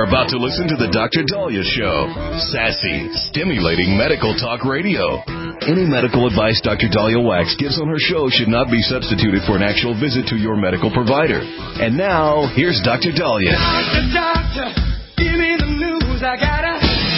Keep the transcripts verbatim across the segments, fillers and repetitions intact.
are about to listen to the Doctor Daliah Show. Sassy, stimulating medical talk radio. Any medical advice Doctor Daliah Wax gives on her show should not be substituted for an actual visit to your medical provider. And now, here's Doctor Daliah. Doctor, doctor, give me the news. I gotta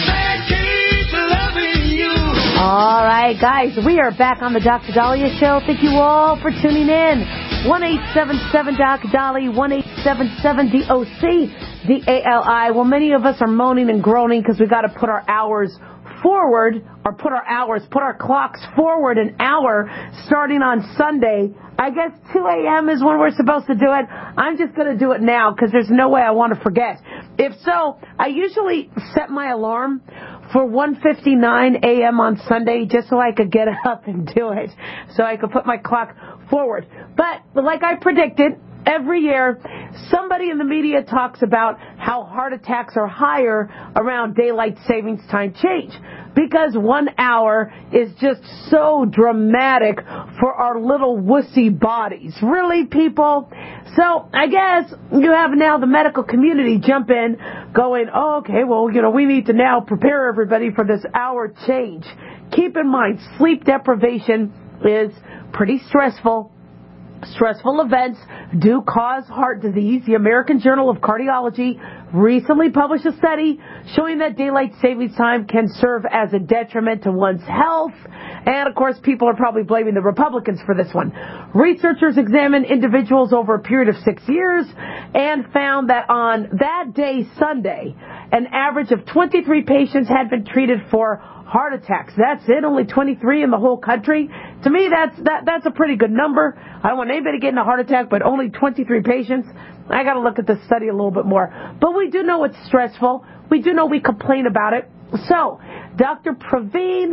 keep loving you. All right, guys, we are back on the Doctor Daliah Show. Thank you all for tuning in. one eight seven seven Doc Dolly, one eight seven seven D O C D A L I. Well, many of us are moaning and groaning because we got to put our hours forward, or put our hours, put our clocks forward an hour starting on Sunday. I guess two a.m. is when we're supposed to do it. I'm just going to do it now because there's no way I want to forget. If so, I usually set my alarm for one fifty-nine a.m. on Sunday just so I could get up and do it, so I could put my clock forward. But like I predicted, every year somebody in the media talks about how heart attacks are higher around daylight savings time change because one hour is just so dramatic for our little wussy bodies. Really, people? So I guess you have now the medical community jump in going, oh, okay, well, you know, we need to now prepare everybody for this hour change. Keep in mind, sleep deprivation is pretty stressful. Stressful events do cause heart disease. The American Journal of Cardiology recently published a study showing that daylight savings time can serve as a detriment to one's health. And, of course, people are probably blaming the Republicans for this one. Researchers examined individuals over a period of six years and found that on that day, Sunday, an average of twenty-three patients had been treated for heart attacks. That's it, only twenty-three in the whole country. To me, that's that that's a pretty good number. I don't want anybody getting a heart attack, but only twenty-three patients. I got to look at this study a little bit more. But we do know it's stressful. We do know we complain about it. So, Doctor Praveen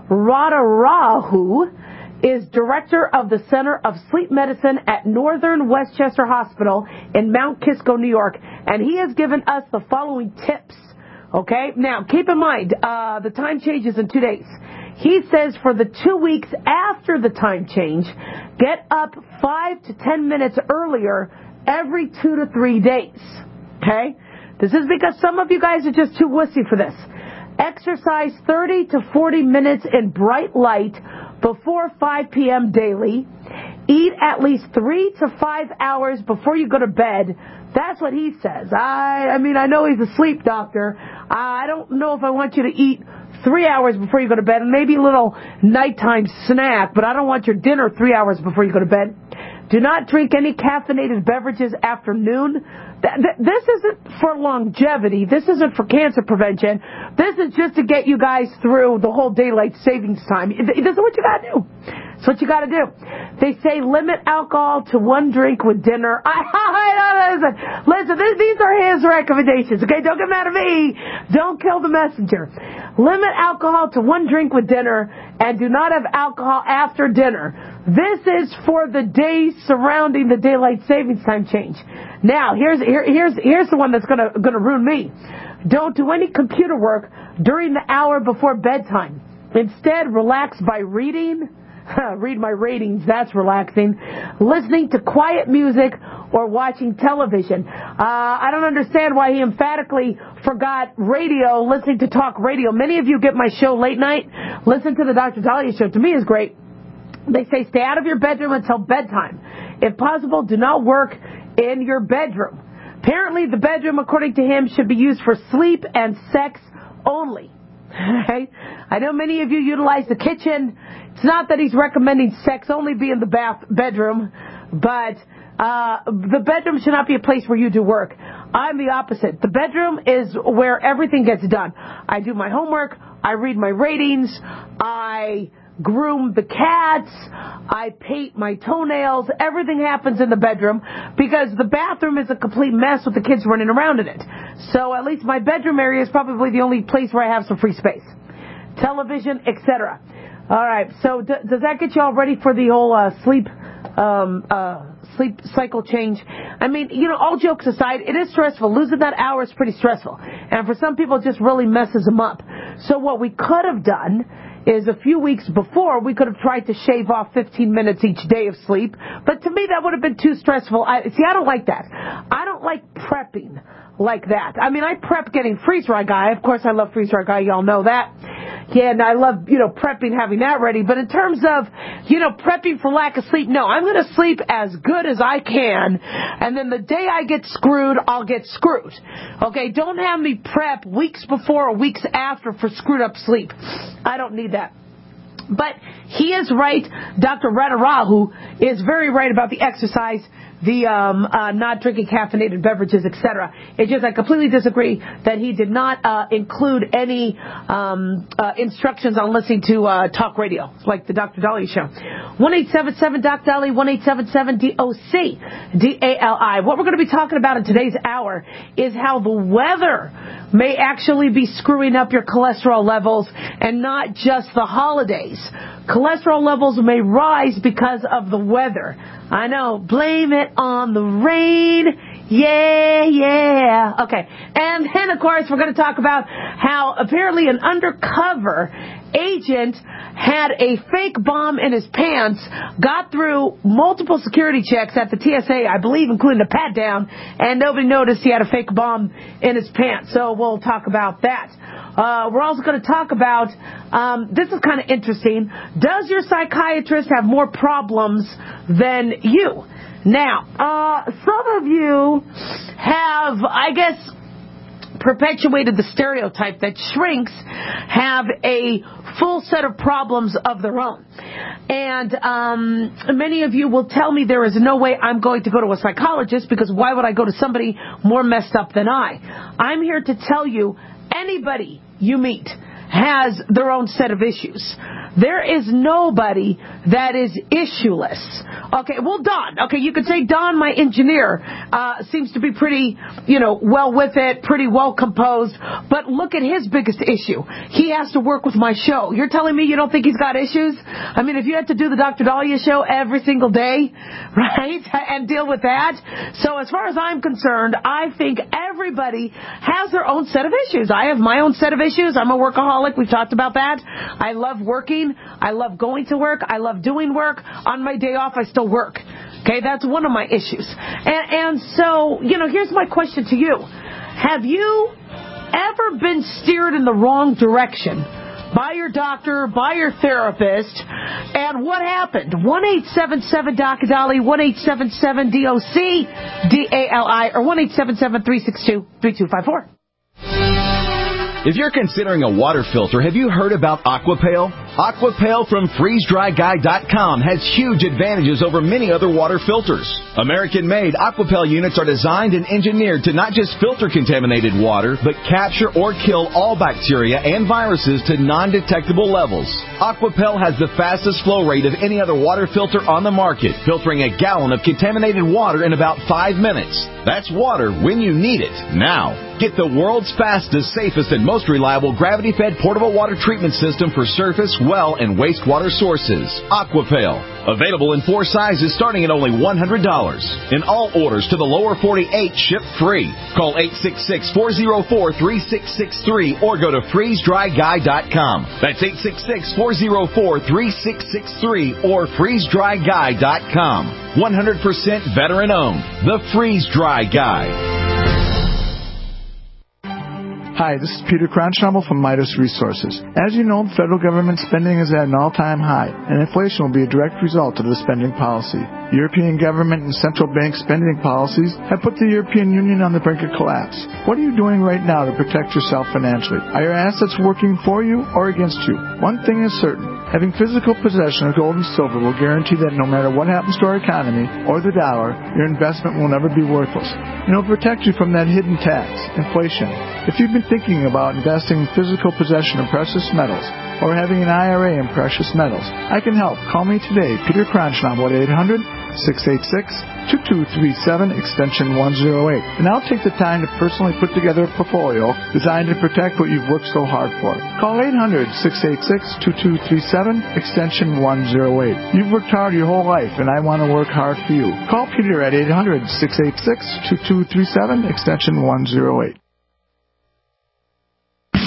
Radarahu is director of the Center of Sleep Medicine at Northern Westchester Hospital in Mount Kisco, New York, and he has given us the following tips. Okay, now keep in mind, uh, the time changes in two days. He says for the two weeks after the time change, get up five to ten minutes earlier every two to three days. Okay, this is because some of you guys are just too wussy for this. Exercise thirty to forty minutes in bright light before five p.m. daily. Eat at least three to five hours before you go to bed. That's what he says. I, I mean, I know he's a sleep doctor. I don't know if I want you to eat three hours before you go to bed, and maybe a little nighttime snack, but I don't want your dinner three hours before you go to bed. Do not drink any caffeinated beverages after noon. This isn't for longevity. This isn't for cancer prevention. This is just to get you guys through the whole daylight savings time. This is what you got to do. It's what you got to do. They say limit alcohol to one drink with dinner. I, I, listen, listen this, these are his recommendations, okay? Don't get mad at me. Don't kill the messenger. Limit alcohol to one drink with dinner and do not have alcohol after dinner. This is for the days surrounding the daylight savings time change. Now, here's here, here's here's the one that's gonna gonna ruin me. Don't do any computer work during the hour before bedtime. Instead, relax by reading. Read my ratings, that's relaxing. Listening to quiet music or watching television. Uh, I don't understand why he emphatically forgot radio, listening to talk radio. Many of you get my show late night. Listen to the Doctor Daliah Show. To me, is great. They say stay out of your bedroom until bedtime. If possible, do not work in your bedroom. Apparently, the bedroom, according to him, should be used for sleep and sex only. Okay? I know many of you utilize the kitchen. It's not that he's recommending sex only be in the bath bedroom, but uh, the bedroom should not be a place where you do work. I'm the opposite. The bedroom is where everything gets done. I do my homework. I read my ratings. I groom the cats. I paint my toenails. Everything happens in the bedroom because the bathroom is a complete mess with the kids running around in it. So at least my bedroom area is probably the only place where I have some free space. Television, et cetera. All right. So d- does that get you all ready for the whole uh, sleep um, uh, sleep cycle change? I mean, you know, all jokes aside, it is stressful. Losing that hour is pretty stressful. And for some people, it just really messes them up. So what we could have done is a few weeks before we could have tried to shave off fifteen minutes each day of sleep, but to me that would have been too stressful. I, see, I don't like that. I don't like prepping like that. I mean, I prep getting freeze-dry guy. Of course, I love freeze-dry guy. Y'all know that. Yeah, and I love, you know, prepping, having that ready. But in terms of, you know, prepping for lack of sleep, no, I'm going to sleep as good as I can. And then the day I get screwed, I'll get screwed. Okay, don't have me prep weeks before or weeks after for screwed up sleep. I don't need that. But he is right. Doctor Radarahu is very right about the exercise, the um, uh, not drinking caffeinated beverages, et cetera. It's just I completely disagree that he did not uh, include any um, uh, instructions on listening to uh, talk radio, like the Doctor Dali show. one eight seven seven Doc Dali, one eight seven seven D O C D A L I. What we're going to be talking about in today's hour is how the weather may actually be screwing up your cholesterol levels and not just the holidays. Cholesterol levels may rise because of the weather. I know, blame it on the rain. Yeah, yeah. Okay. And then, of course, we're going to talk about how apparently an undercover agent had a fake bomb in his pants, got through multiple security checks at the T S A, I believe, including a pat down, and nobody noticed he had a fake bomb in his pants. So we'll talk about that. Uh, we're also going to talk about, um, this is kind of interesting, does your psychiatrist have more problems than you? Now, uh, some of you have, I guess, perpetuated the stereotype that shrinks have a full set of problems of their own. And um, many of you will tell me there is no way I'm going to go to a psychologist because why would I go to somebody more messed up than I? I'm here to tell you anybody you meet has their own set of issues. There is nobody that is issueless. Okay, well, Don. Okay, you could say Don, my engineer, uh, seems to be pretty, you know, well with it, pretty well composed. But look at his biggest issue. He has to work with my show. You're telling me you don't think he's got issues? I mean, if you had to do the Doctor Dahlia show every single day, right, and deal with that. So as far as I'm concerned, I think everybody has their own set of issues. I have my own set of issues. I'm a workaholic. We've talked about that. I love working. I love going to work. I love doing work. On my day off, I still work. Okay, that's one of my issues. And, and so, you know, here's my question to you. Have you ever been steered in the wrong direction by your doctor, by your therapist, and what happened? one eight seven seven Doc Dali, one eight seven seven D O C D A L I, or one eight seven seven three six two three two five four. If you're considering a water filter, have you heard about Aquapail? Aquapail from freeze dry guy dot com has huge advantages over many other water filters. American-made Aquapail units are designed and engineered to not just filter contaminated water, but capture or kill all bacteria and viruses to non-detectable levels. Aquapail has the fastest flow rate of any other water filter on the market, filtering a gallon of contaminated water in about five minutes. That's water when you need it, now. Get the world's fastest, safest, and most reliable gravity-fed portable water treatment system for surface, well, and wastewater sources. Aquapail. Available in four sizes starting at only one hundred dollars. And all orders to the lower forty-eight ship free. Call eight six six, four oh four, three six six three or go to freeze dry guy dot com. That's eight six six, four oh four, three six six three or freeze dry guy dot com. one hundred percent veteran owned. The Freeze Dry Guy. Hi, this is Peter Cronschnabel from Midas Resources. As you know, federal government spending is at an all-time high, and inflation will be a direct result of the spending policy. European government and central bank spending policies have put the European Union on the brink of collapse. What are you doing right now to protect yourself financially? Are your assets working for you or against you? One thing is certain. Having physical possession of gold and silver will guarantee that no matter what happens to our economy or the dollar, your investment will never be worthless. And it will protect you from that hidden tax, inflation. If you've been thinking about investing in physical possession of precious metals or having an I R A in precious metals, I can help. Call me today, Peter Cronschnabel, at eight hundred, six eight six, two two three seven, extension one oh eight. And I'll take the time to personally put together a portfolio designed to protect what you've worked so hard for. Call eight hundred, six eight six, two two three seven, extension one oh eight. You've worked hard your whole life, and I want to work hard for you. Call Peter at eight hundred, six eight six, two two three seven, extension one oh eight.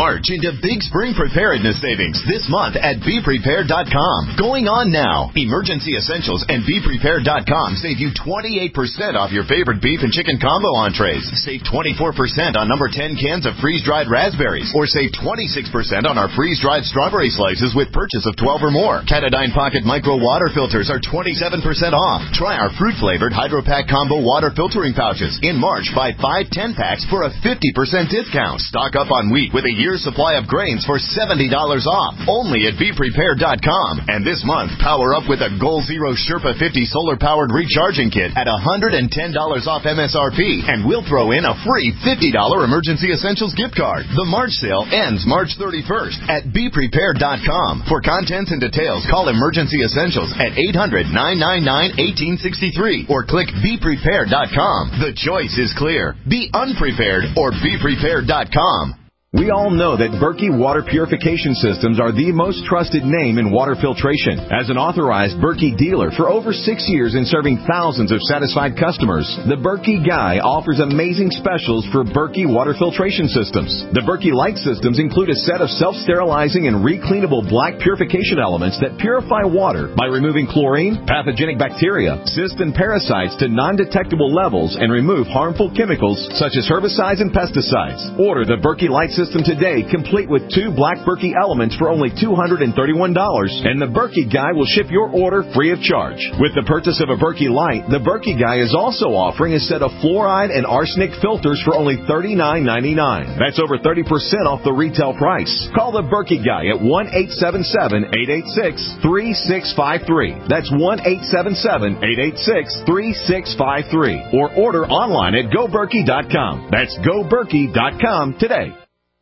March into big spring preparedness savings this month at be prepared dot com. Going on now. Emergency Essentials and be prepared dot com save you twenty-eight percent off your favorite beef and chicken combo entrees. Save twenty-four percent on number ten cans of freeze-dried raspberries. Or save twenty-six percent on our freeze-dried strawberry slices with purchase of twelve or more. Katadyn Pocket Micro Water Filters are twenty-seven percent off. Try our fruit-flavored Hydro Pack Combo Water Filtering Pouches. In March, buy five ten-packs for a fifty percent discount. Stock up on wheat with a year's supply of grains for seventy dollars off. Only at be prepared dot com. And this month, power up with a Goal Zero Sherpa fifty solar-powered recharging kit at one hundred ten dollars off M S R P. And we'll throw in a free fifty dollars Emergency Essentials gift card. The March sale ends March thirty-first at be prepared dot com. For contents and details, call Emergency Essentials at eight hundred, nine nine nine, one eight six three or click be prepared dot com. The choice is clear. Be unprepared or be prepared dot com. We all know that Berkey Water Purification Systems are the most trusted name in water filtration. As an authorized Berkey dealer for over six years and serving thousands of satisfied customers, the Berkey Guy offers amazing specials for Berkey Water Filtration Systems. The Berkey Light Systems include a set of self-sterilizing and recleanable black purification elements that purify water by removing chlorine, pathogenic bacteria, cysts, and parasites to non-detectable levels and remove harmful chemicals such as herbicides and pesticides. Order the Berkey Light System System today, complete with two black Berkey elements for only two hundred thirty-one dollars, and the Berkey Guy will ship your order free of charge. With the purchase of a Berkey Light, the Berkey Guy is also offering a set of fluoride and arsenic filters for only thirty-nine ninety-nine. That's over thirty percent off the retail price. Call the Berkey Guy at one eight seven seven, eight eight six, three six five three. That's one eight seven seven, eight eight six, three six five three. Or order online at go berkey dot com. That's go berkey dot com today.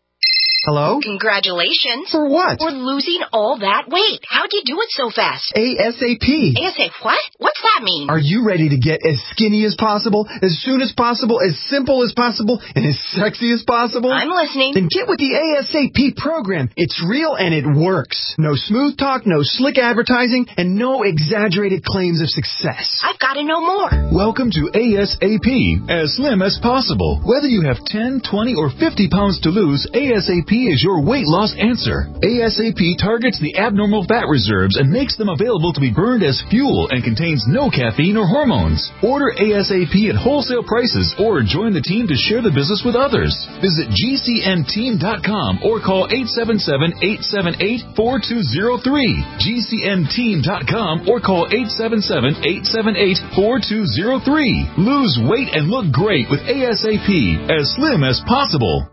Hello? Congratulations. For what? For losing all that weight. How'd you do it so fast? ASAP. ASAP what? What's that mean? Are you ready to get as skinny as possible, as soon as possible, as simple as possible, and as sexy as possible? I'm listening. Then get with the ASAP program. It's real and it works. No smooth talk, no slick advertising, and no exaggerated claims of success. I've got to know more. Welcome to ASAP, as slim as possible. Whether you have ten, twenty, or fifty pounds to lose, ASAP is your weight loss answer. ASAP targets the abnormal fat reserves and makes them available to be burned as fuel and contains no caffeine or hormones. Order ASAP at wholesale prices or join the team to share the business with others. Visit G C N team dot com or call eight seven seven, eight seven eight, four two zero three. G C N team dot com or call eight seven seven, eight seven eight, four two zero three. Lose weight and look great with ASAP, as slim as possible.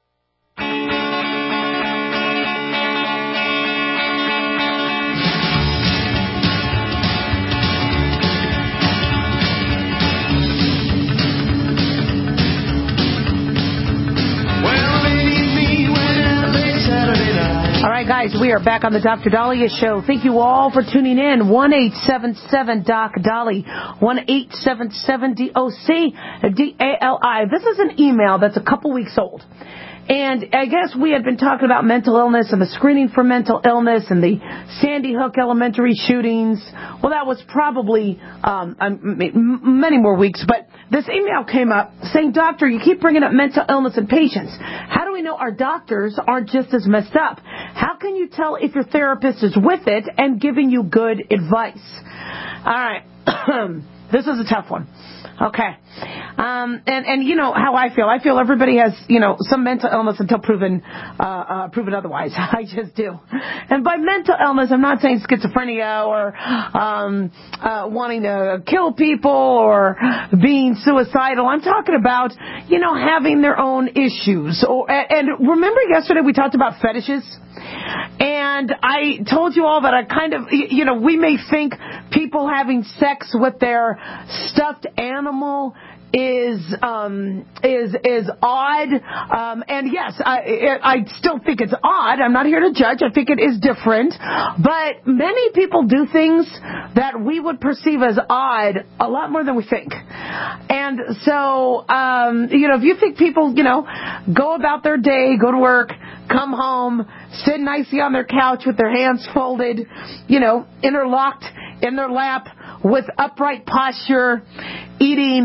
Guys, we are back on the Doctor Dahlia Show. Thank you all for tuning in. one eight seven seven D O C D A L I. one eight seven seven D O C D A L I. This is an email that's a couple weeks old. And I guess we had been talking about mental illness and the screening for mental illness and the Sandy Hook Elementary shootings. Well, that was probably um, many more weeks. But this email came up saying, Doctor, you keep bringing up mental illness in patients. How do we know our doctors aren't just as messed up? How can you tell if your therapist is with it and giving you good advice? All right. This is a tough one. Okay. Um, and, and you know how I feel. I feel everybody has, you know, some mental illness until proven, uh, uh, proven otherwise. I just do. And by mental illness, I'm not saying schizophrenia or, um, uh, wanting to kill people or being suicidal. I'm talking about, you know, having their own issues. Or, and remember yesterday we talked about fetishes? And I told you all that I kind of, you know, we may think people having sex with their stuffed animal is um is is odd, um and yes, I I still think it's odd. I'm not here to judge. I think it is different, but many people do things that we would perceive as odd a lot more than we think. And so um you know, if you think people, you know, go about their day, go to work, come home, sit nicely on their couch with their hands folded, you know, interlocked in their lap with upright posture, eating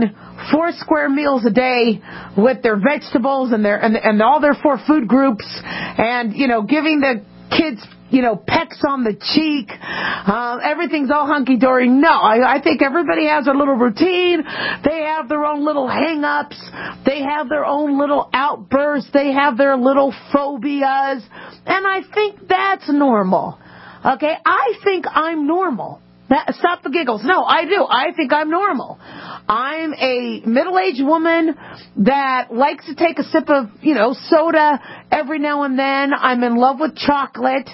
four square meals a day with their vegetables and their and, and all their four food groups, and, you know, giving the kids, you know, pecks on the cheek. Uh, everything's all hunky-dory. No, I, I think everybody has their little routine. They have their own little hang-ups. They have their own little outbursts. They have their little phobias. And I think that's normal. Okay? I think I'm normal. That, stop the giggles. No, I do. I think I'm normal. I'm a middle-aged woman that likes to take a sip of, you know, soda every now and then. I'm in love with chocolate.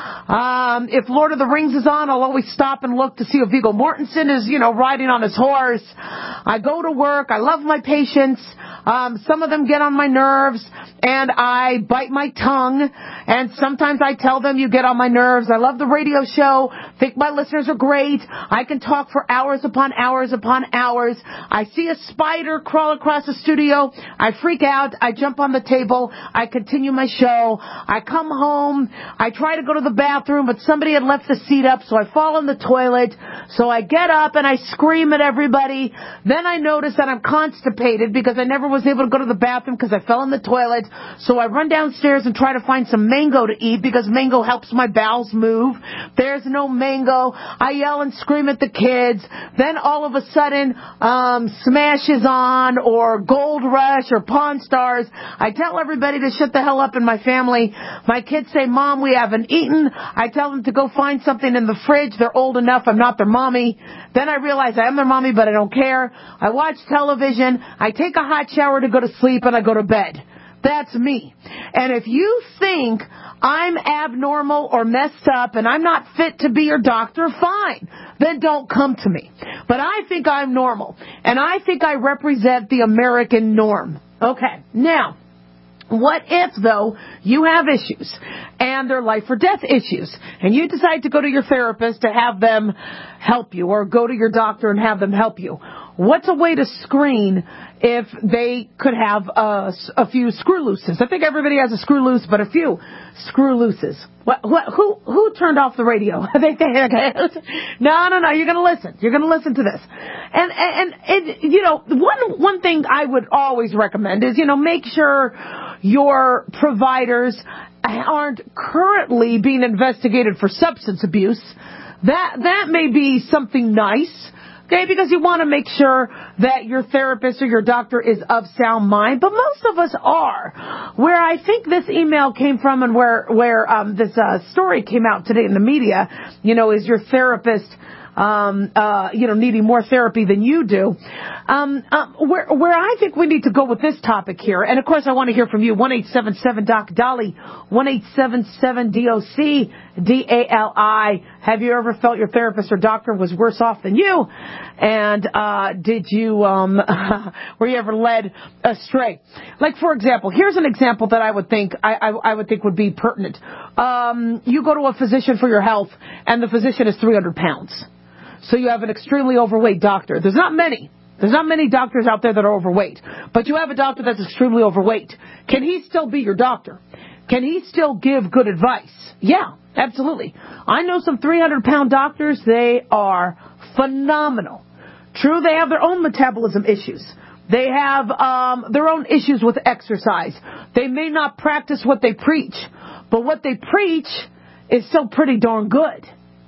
Um, if Lord of the Rings is on, I'll always stop and look to see if Viggo Mortensen is, you know, riding on his horse. I go to work. I love my patients. Um, some of them get on my nerves, and I bite my tongue, and sometimes I tell them, you get on my nerves. I love the radio show. Think my listeners are great. I can talk for hours upon hours upon hours. I see a spider crawl across the studio. I freak out. I jump on the table. I continue my show. I come home. I try to go to the bathroom, but somebody had left the seat up, so I fall in the toilet. So I get up and I scream at everybody. Then I notice that I'm constipated because I never was able to go to the bathroom because I fell in the toilet. So I run downstairs and try to find some mango to eat because mango helps my bowels move. There's no mango. I yell and scream at the kids. Then all of a sudden, um, Smash is on, or Gold Rush, or Pawn Stars. I tell everybody to shut the hell up in my family. My kids say, Mom, we haven't eaten. I tell them to go find something in the fridge. They're old enough. I'm not their mommy. Then I realize I am their mommy, but I don't care. I watch television. I take a hot shower to go to sleep, and I go to bed. That's me. And if you think I'm abnormal or messed up and I'm not fit to be your doctor, fine. Then don't come to me. But I think I'm normal. And I think I represent the American norm. Okay. Now, what if, though, you have issues and they're life or death issues, and you decide to go to your therapist to have them help you, or go to your doctor and have them help you? What's a way to screen if they could have uh, a few screw looses? I think everybody has a screw loose, but a few screw looses. What? What? Who? Who turned off the radio? they think, okay. No, no, no. You're going to listen. You're going to listen to this. And and and you know, one one thing I would always recommend is, you know, make sure your providers aren't currently being investigated for substance abuse. That that may be something nice. Okay, because you want to make sure that your therapist or your doctor is of sound mind, but most of us are. Where I think this email came from, and where where um, this uh, story came out today in the media, you know, is your therapist, um, uh, you know, needing more therapy than you do. Um, uh, where where I think we need to go with this topic here, and of course I want to hear from you. one eight seven seven Doc Dolly, one eight seven seven D O C D A L I. Have you ever felt your therapist or doctor was worse off than you? And uh, did you, um, were you ever led astray? Like, for example, here's an example that I would think I, I, I would think would be pertinent. Um, you go to a physician for your health, and the physician is three hundred pounds. So you have an extremely overweight doctor. There's not many. There's not many doctors out there that are overweight. But you have a doctor that's extremely overweight. Can he still be your doctor? Can he still give good advice? Yeah, absolutely. I know some three hundred pound doctors. They are phenomenal. True, they have their own metabolism issues. They have um, their own issues with exercise. They may not practice what they preach, but what they preach is still pretty darn good.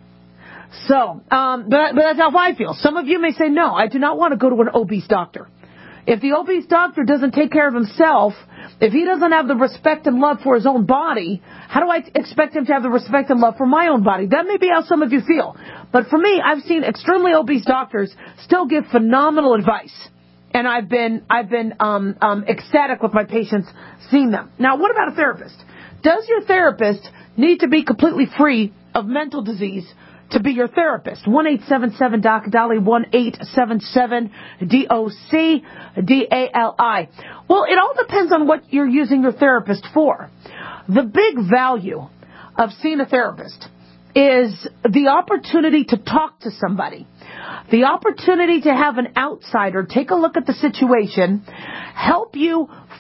So, um, but, but that's how I feel. Some of you may say, no, I do not want to go to an obese doctor. If the obese doctor doesn't take care of himself, if he doesn't have the respect and love for his own body, how do I expect him to have the respect and love for my own body? That may be how some of you feel. But for me, I've seen extremely obese doctors still give phenomenal advice. And I've been I've been um, um, ecstatic with my patients seeing them. Now, what about a therapist? Does your therapist need to be completely free of mental disease to be your therapist? one eight seven seven Doc Dolly, one eight seven seven D O C D A L I. Well, it all depends on what you're using your therapist for. The big value of seeing a therapist is the opportunity to talk to somebody, the opportunity to have an outsider take a look at the situation, help you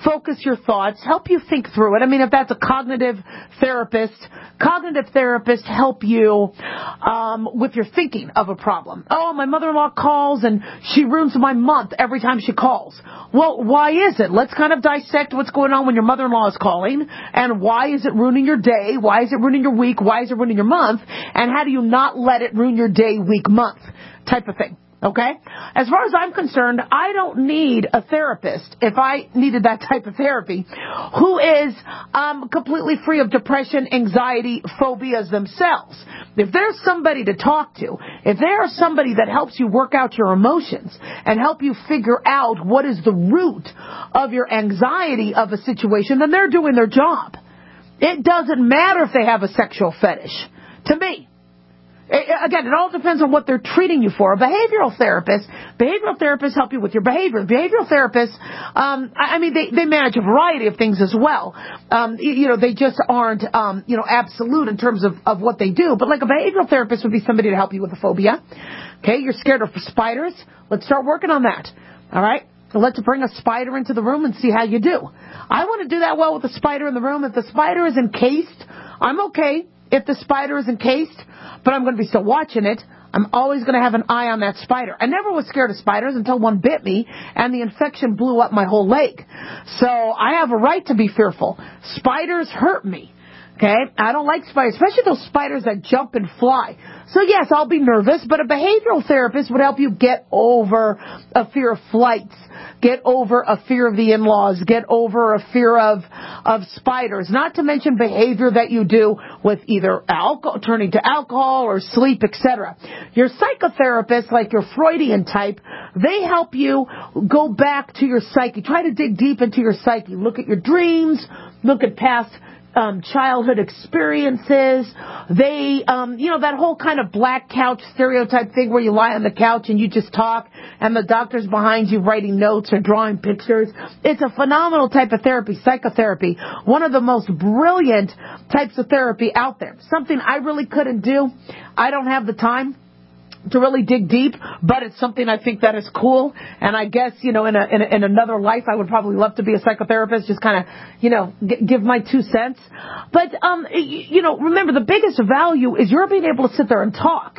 focus your thoughts, help you think through it. I mean, if that's a cognitive therapist, cognitive therapists help you um, with your thinking of a problem. Oh, my mother-in-law calls and she ruins my month every time she calls. Well, why is it? Let's kind of dissect what's going on when your mother-in-law is calling, and why is it ruining your day? Why is it ruining your week? Why is it ruining your month? And how do you not let it ruin your day, week, month type of thing? Okay? As far as I'm concerned, I don't need a therapist, if I needed that type of therapy, who is um, completely free of depression, anxiety, phobias themselves. If there's somebody to talk to, if there's somebody that helps you work out your emotions and help you figure out what is the root of your anxiety of a situation, then they're doing their job. It doesn't matter if they have a sexual fetish. To me. Again, it all depends on what they're treating you for. A behavioral therapist, behavioral therapists help you with your behavior. Behavioral therapists, um, I mean, they, they manage a variety of things as well. Um, you, you know, they just aren't, um, you know, absolute in terms of, of what they do. But like a behavioral therapist would be somebody to help you with a phobia. Okay, you're scared of spiders. Let's start working on that. All right? So let's bring a spider into the room and see how you do. I want to do that well with the spider in the room. If the spider is encased, I'm okay. If the spider is encased, but I'm going to be still watching it, I'm always going to have an eye on that spider. I never was scared of spiders until one bit me, and the infection blew up my whole leg. So I have a right to be fearful. Spiders hurt me. Okay? I don't like spiders, especially those spiders that jump and fly. So yes, I'll be nervous, but a behavioral therapist would help you get over a fear of flights, get over a fear of the in-laws, get over a fear of, of spiders, not to mention behavior that you do with either alcohol, turning to alcohol or sleep, et cetera. Your psychotherapists, like your Freudian type, they help you go back to your psyche, try to dig deep into your psyche, look at your dreams, look at past Um, childhood experiences. They, um, you know, that whole kind of black couch stereotype thing where you lie on the couch and you just talk and the doctor's behind you writing notes or drawing pictures. It's a phenomenal type of therapy, psychotherapy. One of the most brilliant types of therapy out there. Something I really couldn't do. I don't have the time to really dig deep, but it's something I think that is cool. And I guess, you know, in a, in, a, in another life, I would probably love to be a psychotherapist, just kind of, you know, g- give my two cents. But, um, you know, remember, the biggest value is you're being able to sit there and talk.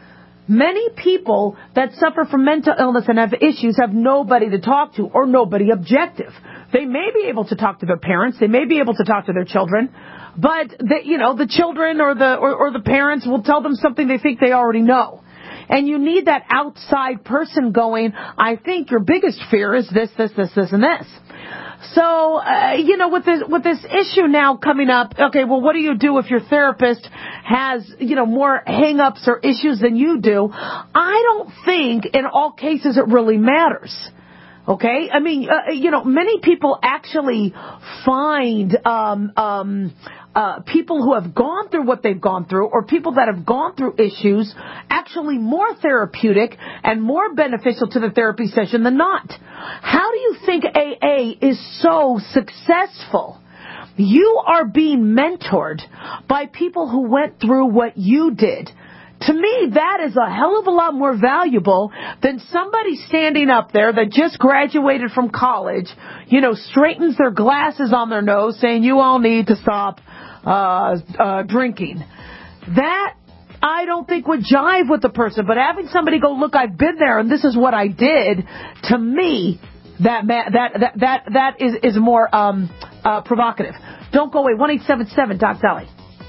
Many people that suffer from mental illness and have issues have nobody to talk to or nobody objective. They may be able to talk to their parents. They may be able to talk to their children. But, the, you know, the children or the or, or the parents will tell them something they think they already know. And you need that outside person going, I think your biggest fear is this, this, this, this, and this. So, uh, you know, with this, with this issue now coming up, okay, well, what do you do if your therapist has, you know, more hang-ups or issues than you do? I don't think in all cases it really matters. Okay? I mean, uh, you know, many people actually find, um, um, Uh, people who have gone through what they've gone through, or people that have gone through issues, actually more therapeutic and more beneficial to the therapy session than not. How do you think A A is so successful? You are being mentored by people who went through what you did. To me, that is a hell of a lot more valuable than somebody standing up there that just graduated from college, you know, straightens their glasses on their nose saying you all need to stop uh, uh, drinking. That, I don't think would jive with the person. But having somebody go, look, I've been there and this is what I did, to me, that that that that, that is, is more um, uh, provocative. Don't go away. one eight seven seven Doc Dolly.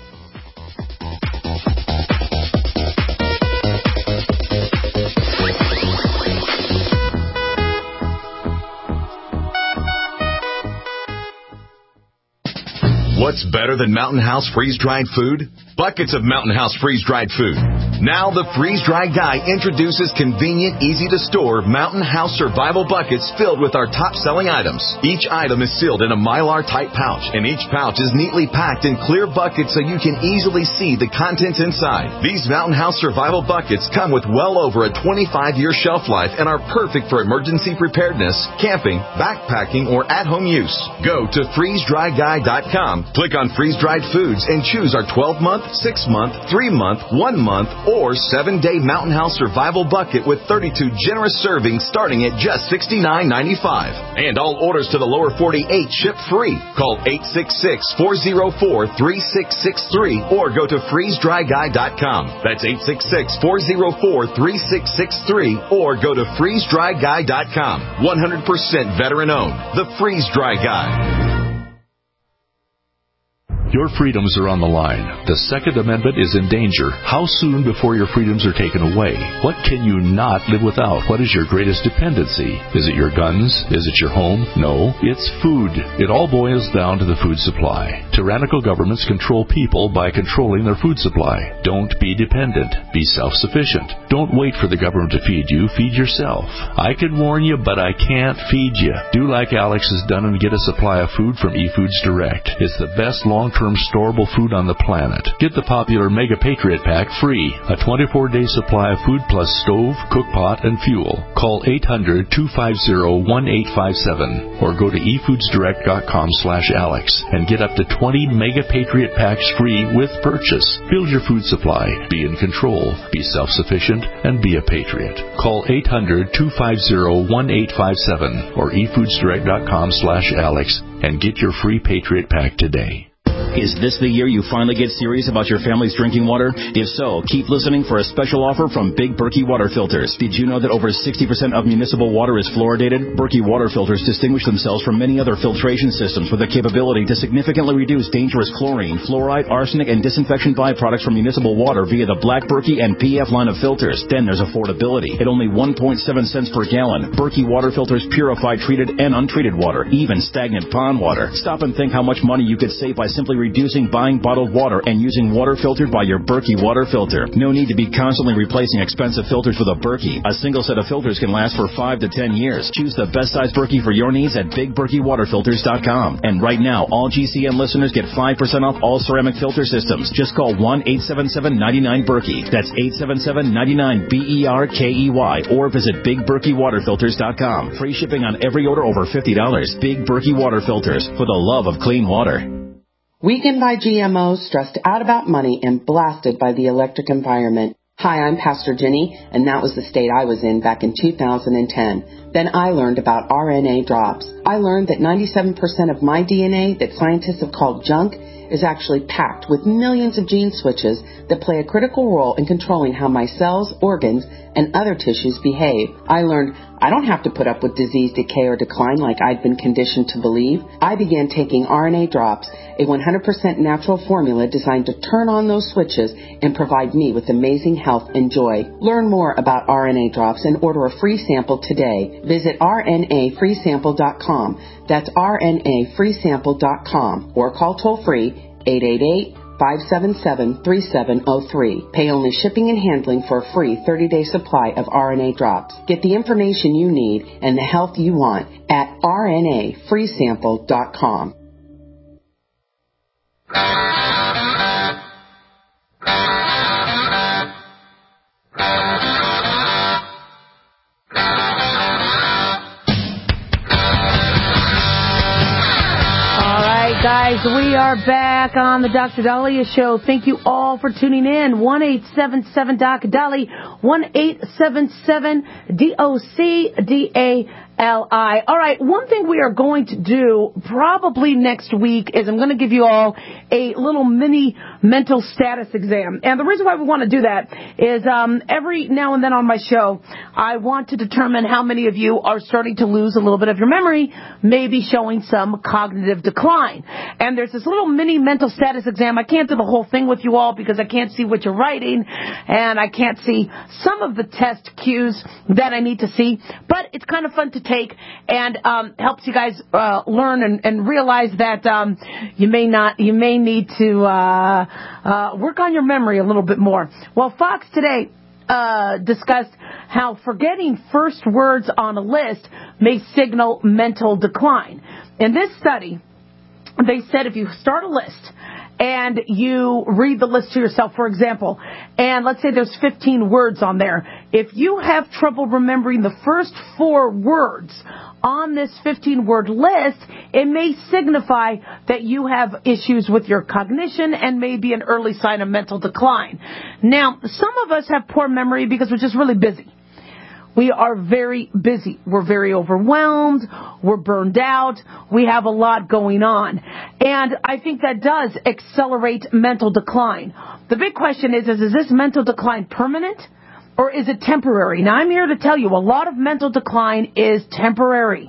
What's better than Mountain House freeze-dried food? Buckets of Mountain House freeze-dried food. Now the freeze-dried guy introduces convenient, easy-to-store Mountain House survival buckets filled with our top-selling items. Each item is sealed in a Mylar-type pouch, and each pouch is neatly packed in clear buckets so you can easily see the contents inside. These Mountain House survival buckets come with well over a twenty-five year shelf life and are perfect for emergency preparedness, camping, backpacking, or at-home use. Go to freeze dry guy dot com, click on freeze-dried foods, and choose our twelve month, six month, three month, one month, or seven-day Mountain House Survival Bucket with thirty-two generous servings starting at just sixty-nine ninety-five. And all orders to the lower forty-eight ship free. Call eight six six, four oh four, three six six three or go to freeze dry guy dot com. That's eight six six, four oh four, three six six three or go to freeze dry guy dot com. one hundred percent veteran owned. The Freeze Dry Guy. Your freedoms are on the line. The Second Amendment is in danger. How soon before your freedoms are taken away? What can you not live without? What is your greatest dependency? Is it your guns? Is it your home? No, it's food. It all boils down to the food supply. Tyrannical governments control people by controlling their food supply. Don't be dependent. Be self-sufficient. Don't wait for the government to feed you. Feed yourself. I can warn you, but I can't feed you. Do like Alex has done and get a supply of food from eFoods Direct. It's the best long-term storable food on the planet. Get the popular Mega Patriot Pack free. A twenty-four day supply of food plus stove, cook pot, and fuel. Call eight hundred, two five zero, one eight five seven or go to e foods direct dot com slash Alex and get up to twenty Mega Patriot Packs free with purchase. Build your food supply. Be in control. Be self-sufficient and be a patriot. Call eight hundred, two five zero, one eight five seven or e foods direct dot com slash Alex and get your free Patriot Pack today. Is this the year you finally get serious about your family's drinking water? If so, keep listening for a special offer from Big Berkey Water Filters. Did you know that over sixty percent of municipal water is fluoridated? Berkey Water Filters distinguish themselves from many other filtration systems with the capability to significantly reduce dangerous chlorine, fluoride, arsenic, and disinfection byproducts from municipal water via the Black Berkey and P F line of filters. Then there's affordability. At only one point seven cents per gallon, Berkey Water Filters purify treated and untreated water, even stagnant pond water. Stop and think how much money you could save by simply reducing buying bottled water and using water filtered by your Berkey water filter. No need to be constantly replacing expensive filters with a Berkey. A single set of filters can last for five to ten years. Choose the best size Berkey for your needs at big berkey water filters dot com. And right now, all G C N listeners get five percent off all ceramic filter systems. Just call one eight seven seven, nine nine, Berkey. That's eight seven seven, nine nine, B E R K E Y. Or visit big berkey water filters dot com. Free shipping on every order over fifty dollars. Big Berkey Water Filters, for the love of clean water. Weakened by G M Os, stressed out about money, and blasted by the electric environment. Hi, I'm Pastor Jenny, and that was the state I was in back in two thousand ten. Then I learned about R N A drops. I learned that ninety-seven percent of my D N A that scientists have called junk is actually packed with millions of gene switches that play a critical role in controlling how my cells, organs, and other tissues behave. I learned I don't have to put up with disease, decay, or decline like I'd been conditioned to believe. I began taking R N A drops, a one hundred percent natural formula designed to turn on those switches and provide me with amazing health and joy. Learn more about R N A drops and order a free sample today. Visit R N A free sample dot com. That's R N A free sample dot com or call toll free eight eight eight, five seven seven, three seven zero three. Pay only shipping and handling for a free thirty day supply of R N A drops. Get the information you need and the health you want at R N A free sample dot com. Guys, we are back on the Doctor Dahlia Show. Thank you all for tuning in. one eight seven seven D O C D A L I, one eight seven seven D O C D A L I. All right, one thing we are going to do probably next week is I'm going to give you all a little mini mental status exam. And the reason why we want to do that is um, every now and then on my show, I want to determine how many of you are starting to lose a little bit of your memory, maybe showing some cognitive decline. And there's this little mini mental status exam. I can't do the whole thing with you all because I can't see what you're writing, and I can't see some of the test cues that I need to see. But it's kind of fun to take and um, helps you guys uh, learn and, and realize that um, you may not, you may need to uh, uh, work on your memory a little bit more. Well, Fox today uh, discussed how forgetting first words on a list may signal mental decline. In this study, they said if you start a list and you read the list to yourself, for example, and let's say there's fifteen words on there. If you have trouble remembering the first four words on this fifteen-word list, it may signify that you have issues with your cognition and maybe an early sign of mental decline. Now, some of us have poor memory because we're just really busy. We are very busy. We're very overwhelmed. We're burned out. We have a lot going on. And I think that does accelerate mental decline. The big question is, is, is this mental decline permanent or is it temporary? Now, I'm here to tell you a lot of mental decline is temporary.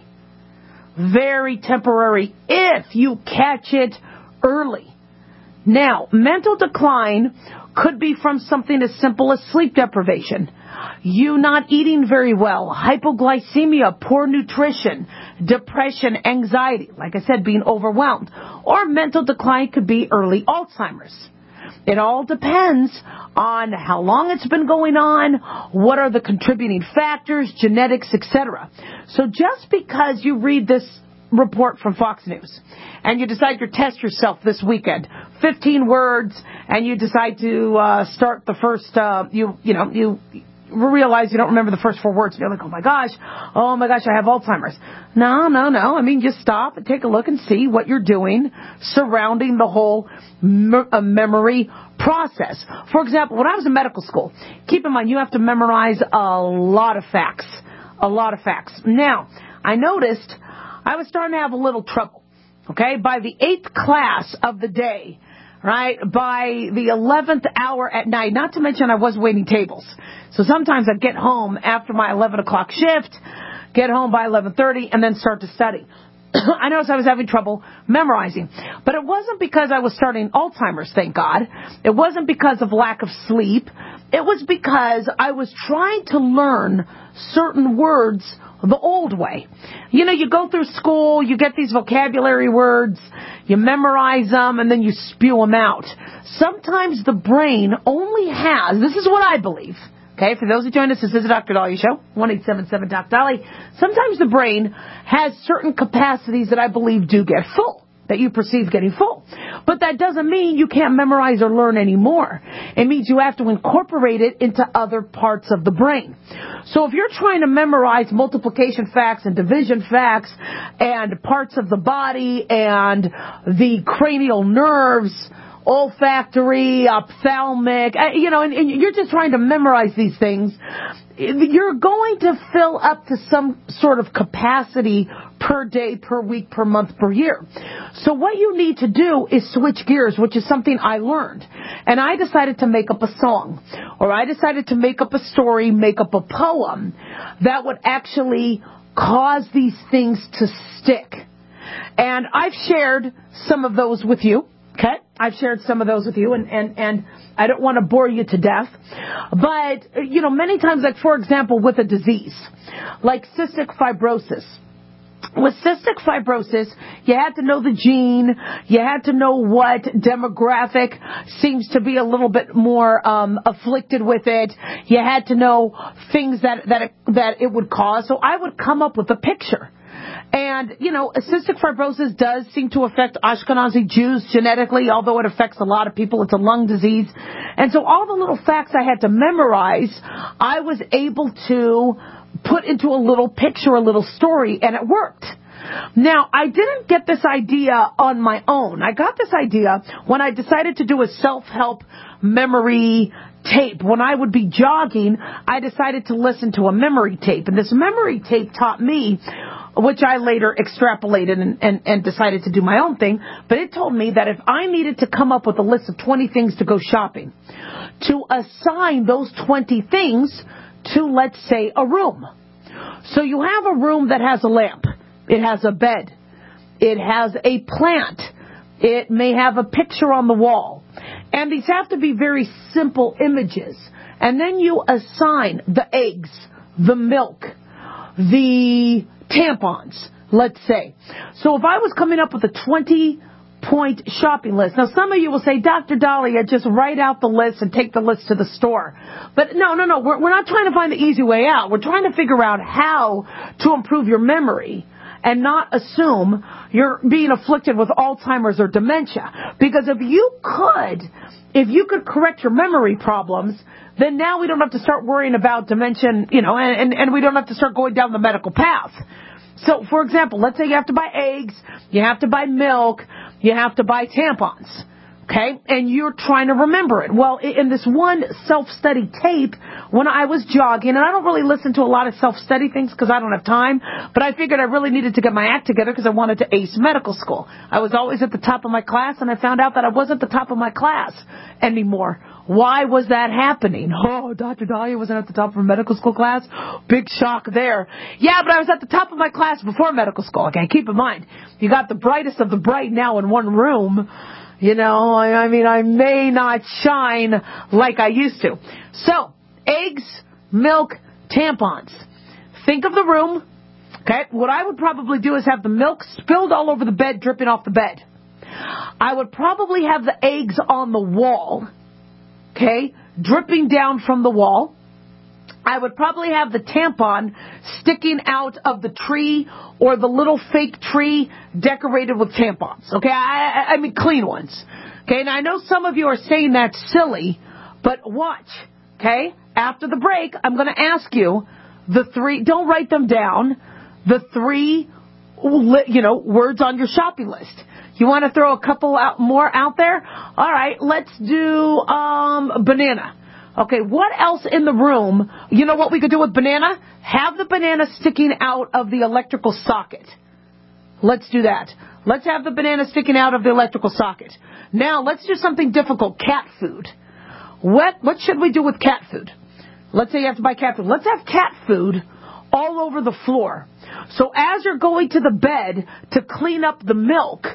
Very temporary if you catch it early. Now, mental decline could be from something as simple as sleep deprivation, you not eating very well, hypoglycemia, poor nutrition, depression, anxiety, like I said, being overwhelmed. Or mental decline could be early Alzheimer's. It all depends on how long it's been going on, what are the contributing factors, genetics, et cetera. So just because you read this report from Fox News and you decide to test yourself this weekend, fifteen words, and you decide to uh, start the first, uh, you you know, you realize you don't remember the first four words. You're like, oh my gosh, oh my gosh, I have Alzheimer's. No, no, no. I mean, just stop and take a look and see what you're doing surrounding the whole me- uh, memory process. For example, when I was in medical school, keep in mind you have to memorize a lot of facts, a lot of facts. Now, I noticed I was starting to have a little trouble. Okay, by the eighth class of the day, right, by the eleventh hour at night, not to mention I was waiting tables. So sometimes I'd get home after my eleven o'clock shift, get home by eleven thirty, and then start to study. I noticed I was having trouble memorizing. But it wasn't because I was starting Alzheimer's, thank God. It wasn't because of lack of sleep. It was because I was trying to learn certain words the old way. You know, you go through school, you get these vocabulary words, you memorize them, and then you spew them out. Sometimes the brain only has, this is what I believe, okay, for those who join us, this is the Doctor Dahlia Show, one eight seven seven Doc Dolly. Sometimes the brain has certain capacities that I believe do get full, that you perceive getting full. But that doesn't mean you can't memorize or learn anymore. It means you have to incorporate it into other parts of the brain. So if you're trying to memorize multiplication facts and division facts and parts of the body and the cranial nerves, olfactory, ophthalmic, you know, and, and you're just trying to memorize these things, you're going to fill up to some sort of capacity per day, per week, per month, per year. So what you need to do is switch gears, which is something I learned. And I decided to make up a song, or I decided to make up a story, make up a poem that would actually cause these things to stick. And I've shared some of those with you. Okay, I've shared some of those with you, and, and, and I don't want to bore you to death. But, you know, many times, like, for example, with a disease, like cystic fibrosis. With cystic fibrosis, you had to know the gene, you had to know what demographic seems to be a little bit more um, afflicted with it. You had to know things that, that, it, that it would cause. So I would come up with a picture. And, you know, cystic fibrosis does seem to affect Ashkenazi Jews genetically, although it affects a lot of people. It's a lung disease. And so all the little facts I had to memorize, I was able to put into a little picture, a little story, and it worked. Now, I didn't get this idea on my own. I got this idea when I decided to do a self-help memory tape. When I would be jogging, I decided to listen to a memory tape. And this memory tape taught me, which I later extrapolated and, and, and decided to do my own thing, but it told me that if I needed to come up with a list of twenty things to go shopping, to assign those twenty things to, let's say, a room. So you have a room that has a lamp. It has a bed. It has a plant. It may have a picture on the wall. And these have to be very simple images. And then you assign the eggs, the milk, the tampons, let's say. So if I was coming up with a twenty-point shopping list, now some of you will say, Doctor Dahlia, just write out the list and take the list to the store. But no, no, no, we're, we're not trying to find the easy way out. We're trying to figure out how to improve your memory and not assume you're being afflicted with Alzheimer's or dementia. Because if you could, if you could correct your memory problems, then now we don't have to start worrying about dementia, you know, and, and we don't have to start going down the medical path. So, for example, let's say you have to buy eggs, you have to buy milk, you have to buy tampons, okay? And you're trying to remember it. Well, in this one self-study tape, when I was jogging, and I don't really listen to a lot of self-study things because I don't have time, but I figured I really needed to get my act together because I wanted to ace medical school. I was always at the top of my class, and I found out that I wasn't the top of my class anymore. Why was that happening? Oh, Doctor Dahlia wasn't at the top of her medical school class? Big shock there. Yeah, but I was at the top of my class before medical school. Okay, keep in mind, you got the brightest of the bright now in one room. You know, I, I mean, I may not shine like I used to. So, eggs, milk, tampons. Think of the room. Okay, what I would probably do is have the milk spilled all over the bed, dripping off the bed. I would probably have the eggs on the wall. Okay, dripping down from the wall. I would probably have the tampon sticking out of the tree or the little fake tree decorated with tampons. Okay, I, I mean clean ones. Okay, and I know some of you are saying that's silly, but watch. Okay, after the break, I'm going to ask you the three, don't write them down, the three, you know, words on your shopping list. You want to throw a couple out more out there? All right, let's do um, banana. Okay, what else in the room? You know what we could do with banana? Have the banana sticking out of the electrical socket. Let's do that. Let's have the banana sticking out of the electrical socket. Now, let's do something difficult, cat food. What, what should we do with cat food? Let's say you have to buy cat food. Let's have cat food all over the floor. So as you're going to the bed to clean up the milk,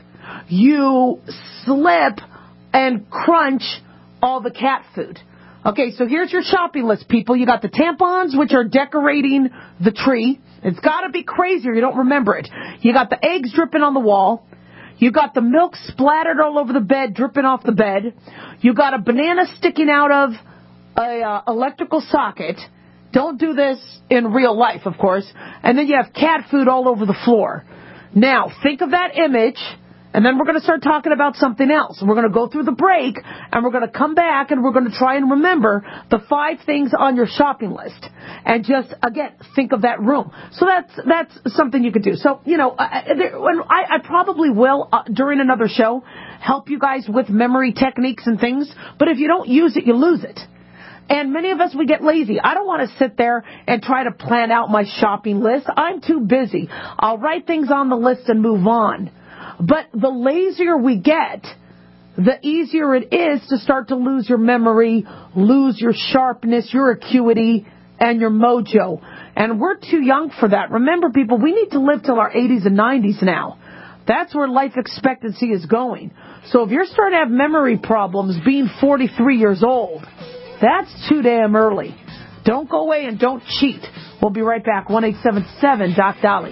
you slip and crunch all the cat food. Okay, so here's your shopping list, people. You got the tampons, which are decorating the tree. It's got to be crazy or you don't remember it. You got the eggs dripping on the wall. You got the milk splattered all over the bed, dripping off the bed. You got a banana sticking out of a uh, electrical socket. Don't do this in real life, of course. And then you have cat food all over the floor. Now, think of that image. And then we're going to start talking about something else. We're going to go through the break, and we're going to come back, and we're going to try and remember the five things on your shopping list. And just, again, think of that room. So that's that's something you could do. So, you know, I, I, I probably will, uh, during another show, help you guys with memory techniques and things. But if you don't use it, you lose it. And many of us, we get lazy. I don't want to sit there and try to plan out my shopping list. I'm too busy. I'll write things on the list and move on. But the lazier we get, the easier it is to start to lose your memory, lose your sharpness, your acuity, and your mojo. And we're too young for that. Remember, people, we need to live till our eighties and nineties now. That's where life expectancy is going. So if you're starting to have memory problems being forty-three years old, that's too damn early. Don't go away and don't cheat. We'll be right back. one eight seven seven Doc Dolly.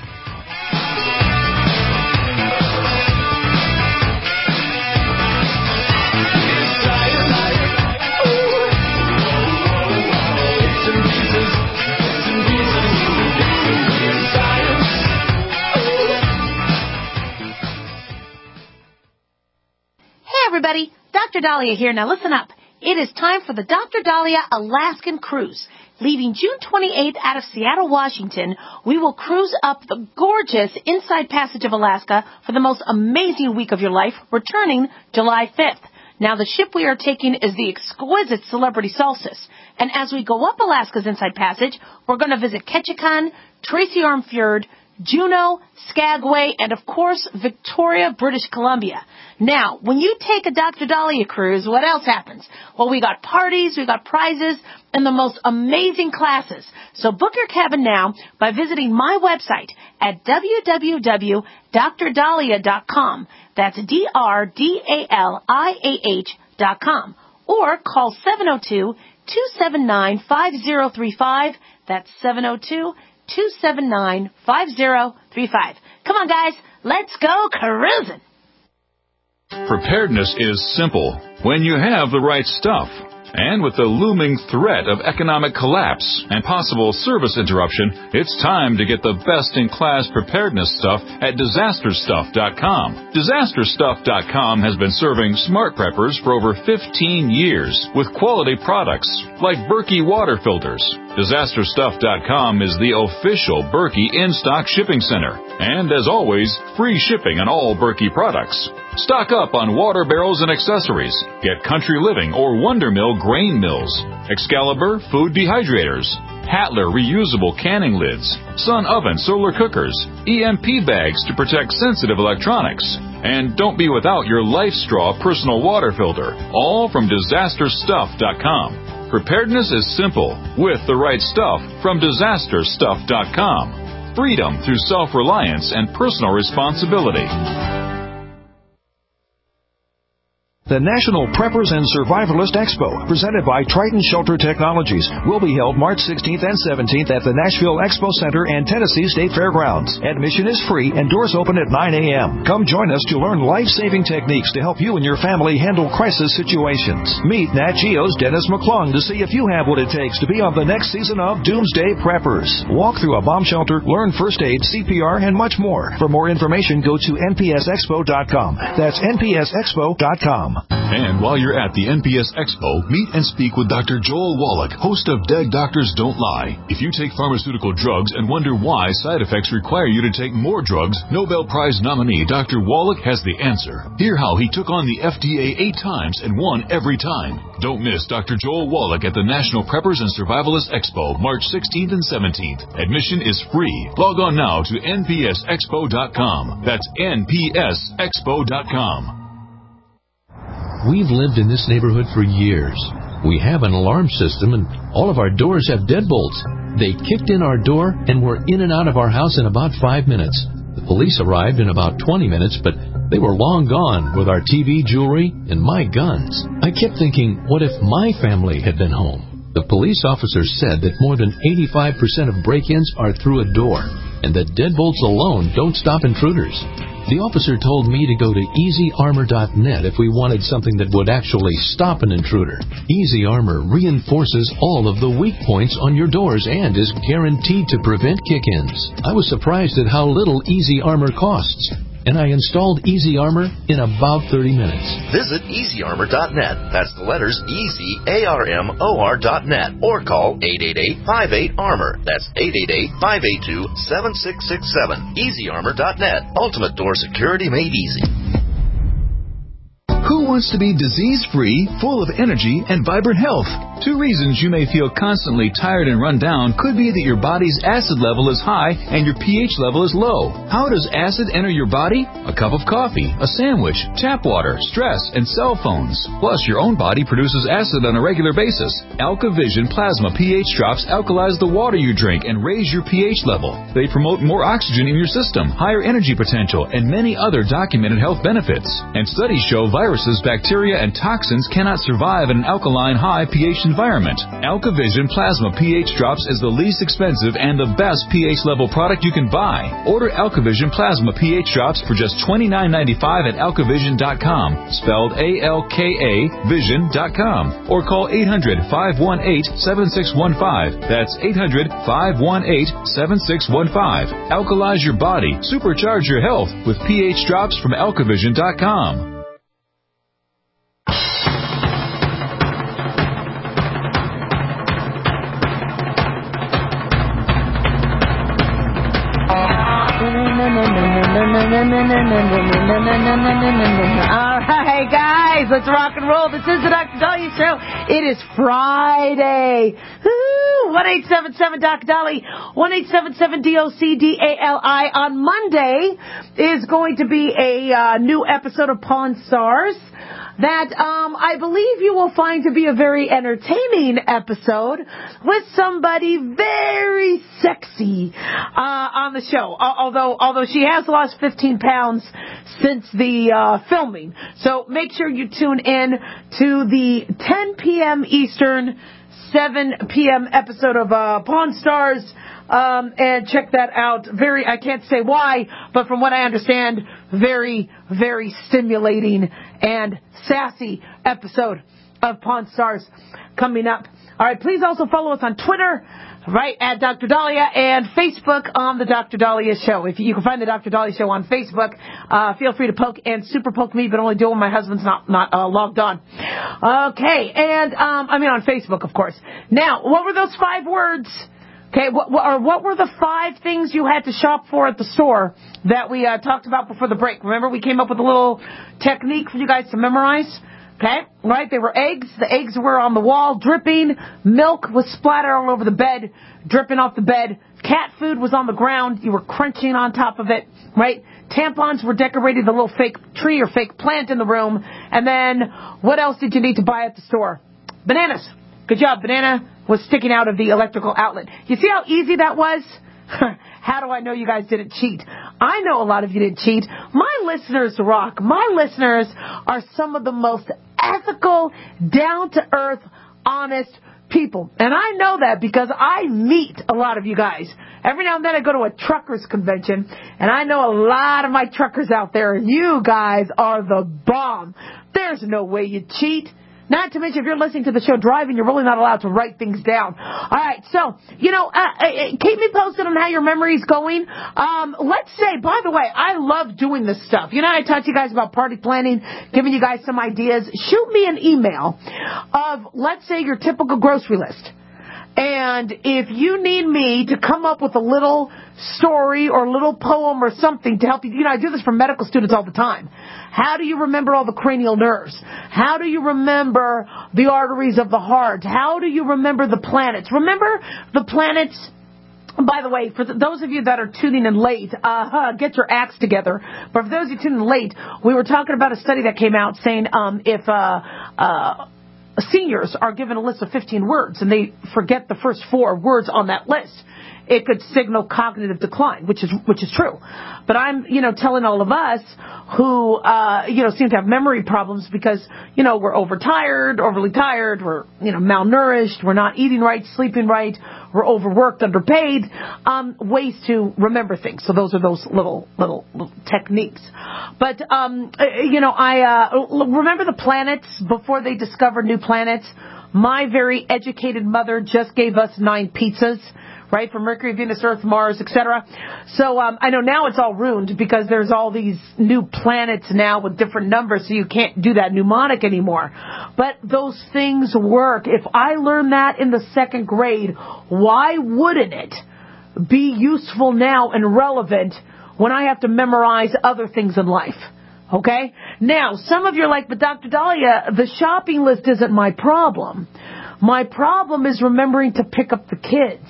Everybody, Doctor Dahlia here. Now listen up. It is time for the Doctor Dahlia Alaskan Cruise. Leaving June twenty-eighth out of Seattle, Washington, we will cruise up the gorgeous Inside Passage of Alaska for the most amazing week of your life, returning July fifth. Now, the ship we are taking is the exquisite Celebrity Solstice. And as we go up Alaska's Inside Passage, we're going to visit Ketchikan, Tracy Arm Fjord, Juneau, Skagway, and of course, Victoria, British Columbia. Now, when you take a Doctor Dahlia cruise, what else happens? Well, we got parties, we got prizes, and the most amazing classes. So book your cabin now by visiting my website at w w w dot dr dahlia dot com. That's D R D A L I A H dot com. Or call seven oh two, two seven nine, five oh three five. That's seven oh two, two seven nine, five oh three five. Come on, guys. Let's go cruising. Preparedness is simple when you have the right stuff. And with the looming threat of economic collapse and possible service interruption, it's time to get the best-in-class preparedness stuff at disaster stuff dot com. disaster stuff dot com has been serving smart preppers for over fifteen years with quality products like Berkey water filters. disaster stuff dot com is the official Berkey in-stock shipping center. And as always, free shipping on all Berkey products. Stock up on water barrels and accessories. Get Country Living or Wonder Mill grain mills, Excalibur food dehydrators, Hattler reusable canning lids, Sun oven solar cookers, E M P bags to protect sensitive electronics. And don't be without your Life Straw personal water filter, all from disaster stuff dot com. Preparedness is simple with the right stuff from disaster stuff dot com. Freedom through self-reliance and personal responsibility. The National Preppers and Survivalist Expo, presented by Triton Shelter Technologies, will be held March sixteenth and seventeenth at the Nashville Expo Center and Tennessee State Fairgrounds. Admission is free and doors open at nine a.m. Come join us to learn life-saving techniques to help you and your family handle crisis situations. Meet Nat Geo's Dennis McClung to see if you have what it takes to be on the next season of Doomsday Preppers. Walk through a bomb shelter, learn first aid, C P R, and much more. For more information, go to N P S expo dot com. That's N P S expo dot com. And while you're at the N P S Expo, meet and speak with Doctor Joel Wallach, host of Dead Doctors Don't Lie. If you take pharmaceutical drugs and wonder why side effects require you to take more drugs, Nobel Prize nominee Doctor Wallach has the answer. Hear how he took on the F D A eight times and won every time. Don't miss Doctor Joel Wallach at the National Preppers and Survivalists Expo, March sixteenth and seventeenth. Admission is free. Log on now to N P S expo dot com. That's N P S expo dot com. We've lived in this neighborhood for years. We have an alarm system, and all of our doors have deadbolts. They kicked in our door, and were in and out of our house in about five minutes. The police arrived in about twenty minutes, but they were long gone with our T V, jewelry, and my guns. I kept thinking, what if my family had been home? The police officer said that more than eighty-five percent of break-ins are through a door, and that deadbolts alone don't stop intruders. The officer told me to go to easy armor dot net if we wanted something that would actually stop an intruder. Easy Armor reinforces all of the weak points on your doors and is guaranteed to prevent kick-ins. I was surprised at how little Easy Armor costs, and I installed Easy Armor in about thirty minutes. Visit easy armor dot net. That's the letters easy armor dot net. Or call eight eight eight, five eight, armor. That's eight eight eight, five eight two, seven six six seven. easy armor dot net. Ultimate door security made easy. Who wants to be disease-free, full of energy, and vibrant health? Two reasons you may feel constantly tired and run down could be that your body's acid level is high and your pH level is low. How does acid enter your body? A cup of coffee, a sandwich, tap water, stress, and cell phones. Plus, your own body produces acid on a regular basis. AlkaVision Plasma pH drops alkalize the water you drink and raise your pH level. They promote more oxygen in your system, higher energy potential, and many other documented health benefits. And studies show viruses, bacteria, and toxins cannot survive in an alkaline high pH environment. AlkaVision Plasma pH Drops is the least expensive and the best pH level product you can buy. Order AlkaVision Plasma pH Drops for just twenty-nine ninety-five at alka vision dot com, spelled A L K A vision dot com, or call eight hundred, five one eight, seven six one five. That's eight hundred, five one eight, seven six one five. Alkalize your body, supercharge your health with pH Drops from alka vision dot com. All right, guys, let's rock and roll. This is the Doctor Dahlia Show. It is Friday. one eight seven seven Doctor Dolly, one eight seven seven D O C D A L I. On Monday is going to be a uh, new episode of Pawn Stars that um, I believe you will find to be a very entertaining episode with somebody very sexy uh, on the show. Although, although she has lost fifteen pounds since the uh, filming. So make sure you tune in to the ten p.m. Eastern, seven p.m. episode of uh, Pawn Stars. Um, and check that out. Very, I can't say why, but from what I understand, very, very stimulating and sassy episode. of Pawn Stars coming up. All right, please also follow us on Twitter, right, at Doctor Dahlia, and Facebook on The Doctor Dahlia Show. If you can find The Doctor Dahlia Show on Facebook, uh, feel free to poke and super poke me, but only do it when my husband's not, not uh, logged on. Okay, and, um, I mean on Facebook, of course. Now, what were those five words? Okay, what, what, or what were the five things you had to shop for at the store that we uh, talked about before the break? Remember, we came up with a little technique for you guys to memorize? Okay, right? They were eggs. The eggs were on the wall, dripping. Milk was splattered all over the bed, dripping off the bed. Cat food was on the ground. You were crunching on top of it, right? Tampons were decorating the little fake tree or fake plant in the room. And then what else did you need to buy at the store? Bananas. Good job. Banana was sticking out of the electrical outlet. You see how easy that was? How do I know you guys didn't cheat? I know a lot of you didn't cheat. My listeners rock. My listeners are some of the most ethical, down-to-earth, honest people. And I know that because I meet a lot of you guys. Every now and then I go to a truckers convention, and I know a lot of my truckers out there, and you guys are the bomb. There's no way you cheat. Not to mention, if you're listening to the show driving, you're really not allowed to write things down. All right, so, you know, uh, uh, keep me posted on how your memory's going. Um, let's say, by the way, I love doing this stuff. You know, I talked to you guys about party planning, giving you guys some ideas. Shoot me an email of, let's say, your typical grocery list. And if you need me to come up with a little story or a little poem or something to help you, you know, I do this for medical students all the time. How do you remember all the cranial nerves? How do you remember the arteries of the heart? How do you remember the planets? Remember the planets? By the way, for those of you that are tuning in late, uh, get your acts together. But for those of you tuning in late, we were talking about a study that came out saying um, if uh, uh, seniors are given a list of fifteen words and they forget the first four words on that list, it could signal cognitive decline, which is which is true. But I'm, you know, telling all of us who, uh, you know, seem to have memory problems because, you know, we're overtired, overly tired, we're, you know, malnourished, we're not eating right, sleeping right, we're overworked, underpaid, um, ways to remember things. So those are those little, little, little techniques. But, um, you know, I, uh, remember the planets before they discovered new planets? My very educated mother just gave us nine pizzas. Right, for Mercury, Venus, Earth, Mars, et cetera. So um, I know now it's all ruined because there's all these new planets now with different numbers, so you can't do that mnemonic anymore. But those things work. If I learned that in the second grade, why wouldn't it be useful now and relevant when I have to memorize other things in life? Okay? Now, some of you are like, but Doctor Dahlia, the shopping list isn't my problem. My problem is remembering to pick up the kids.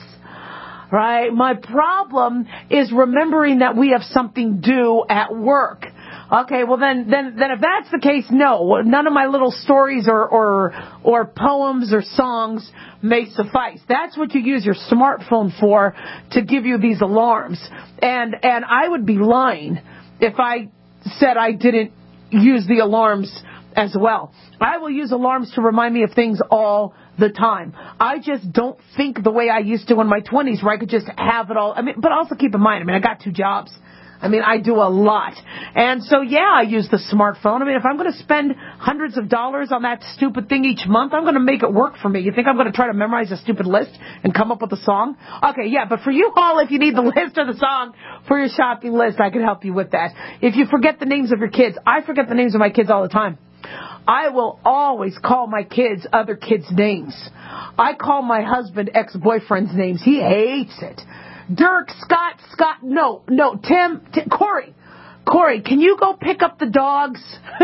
Right? My problem is remembering that we have something due at work. Okay, well then, then, then if that's the case, no, none of my little stories or, or, or poems or songs may suffice. That's what you use your smartphone for, to give you these alarms. And, and I would be lying if I said I didn't use the alarms as well. I will use alarms to remind me of things all the time. I just don't think the way I used to in my twenties, where I could just have it all. I mean, but also keep in mind, I mean, I got two jobs. I mean, I do a lot. And so, yeah, I use the smartphone. I mean, if I'm going to spend hundreds of dollars on that stupid thing each month, I'm going to make it work for me. You think I'm going to try to memorize a stupid list and come up with a song? Okay, yeah, but for you all, if you need the list or the song for your shopping list, I can help you with that. If you forget the names of your kids, I forget the names of my kids all the time. I will always call my kids other kids' names. I call my husband ex-boyfriend's names. He hates it. Dirk, Scott, Scott, no, no, Tim, Tim Corey. Corey, can you go pick up the dogs?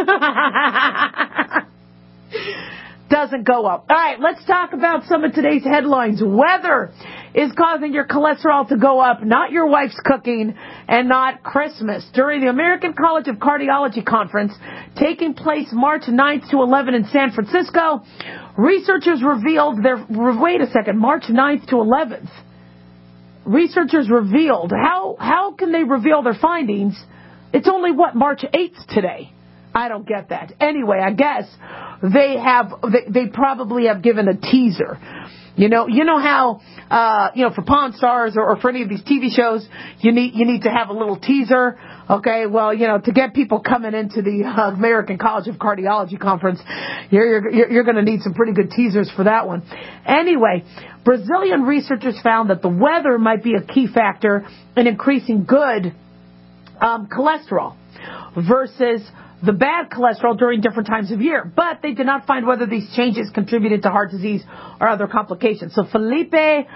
Doesn't go up. All right, let's talk about some of today's headlines. Weather is causing your cholesterol to go up, not your wife's cooking, and not Christmas. During the American College of Cardiology Conference, taking place March ninth to eleventh in San Francisco, researchers revealed their, wait a second, March ninth to eleventh. Researchers revealed, how, how can they reveal their findings? It's only, what, March eighth today? I don't get that. Anyway, I guess they have, they, they probably have given a teaser. You know, you know how, uh, you know, for Pawn Stars or, or for any of these T V shows, you need, you need to have a little teaser. Okay, well, you know, to get people coming into the uh, American College of Cardiology conference, you're, you're, you're going to need some pretty good teasers for that one. Anyway, Brazilian researchers found that the weather might be a key factor in increasing good um, cholesterol versus the bad cholesterol during different times of year. But they did not find whether these changes contributed to heart disease or other complications. So Felipe